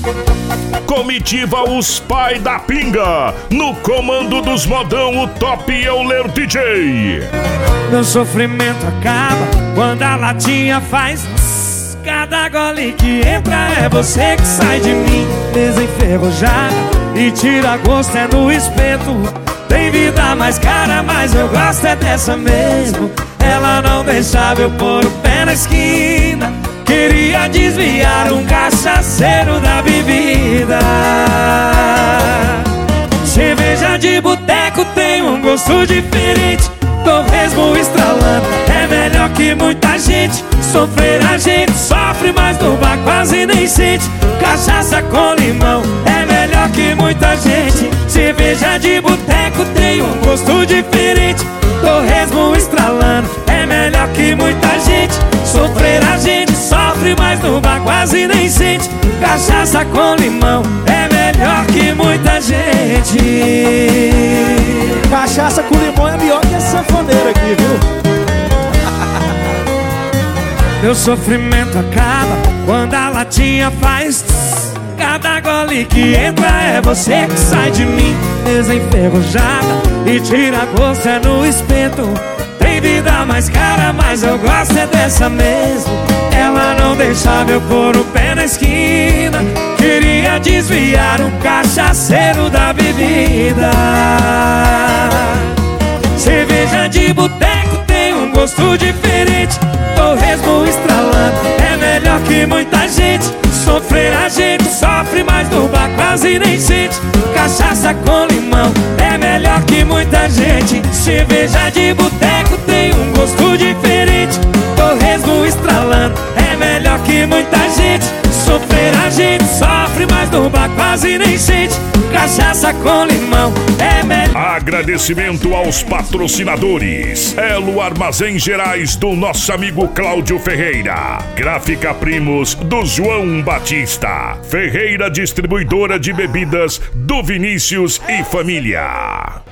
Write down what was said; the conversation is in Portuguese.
Comitiva Os Pai da Pinga, no comando dos modão, o Top Euler DJ. Meu sofrimento acaba quando a latinha faz tss. Cada gole que entra é você que sai de mim, mesa enferrujada e tira gosto é no espeto. Tem vida mais cara, mas eu gosto é dessa mesmo. Ela não deixava eu pôr o pé na esquina, queria desviar um cachaceiro da bebida. Cerveja de boteco tem um gosto diferente, torresmo estralando é melhor que muita gente. Sofrer a gente sofre, mas no bar quase nem sente. Cachaça com limão é melhor que muita gente. Cerveja de boteco tem um gosto diferente, torresmo estralando é melhor que muita gente. Sofrer a gente sofre, mas no bar quase nem sente. Cachaça com limão é melhor que muita gente. Cachaça com limão é melhor que essa sanfoneira aqui, viu? Meu sofrimento acaba quando a latinha faz tss. Cada gole que entra é você que sai de mim, mesa enferrujada e tira gosto é no espeto. Tem vida mais cara, mas eu gosto é dessa mesmo. Ela não deixava eu pôr o pé na esquina, queria desviar um cachaceiro da bebida. Cerveja de boteco tem um gosto diferente, torresmo estralando é melhor que muita gente. Sofrer a gente sofre, mas no bar quase nem sente. Cachaça com limão é melhor que muita gente. Cerveja de boteco tem um gosto diferente, torresmo estralando é melhor que muita gente. Sofrer a gente sofre, mas no bar quase nem sente. Cachaça com limão é melhor. Agradecimento aos patrocinadores: Elo Armazém Gerais, do nosso amigo Cláudio Ferreira; Gráfica Primos, do João Batista; Ferreira Distribuidora de Bebidas, do Vinícius e Família.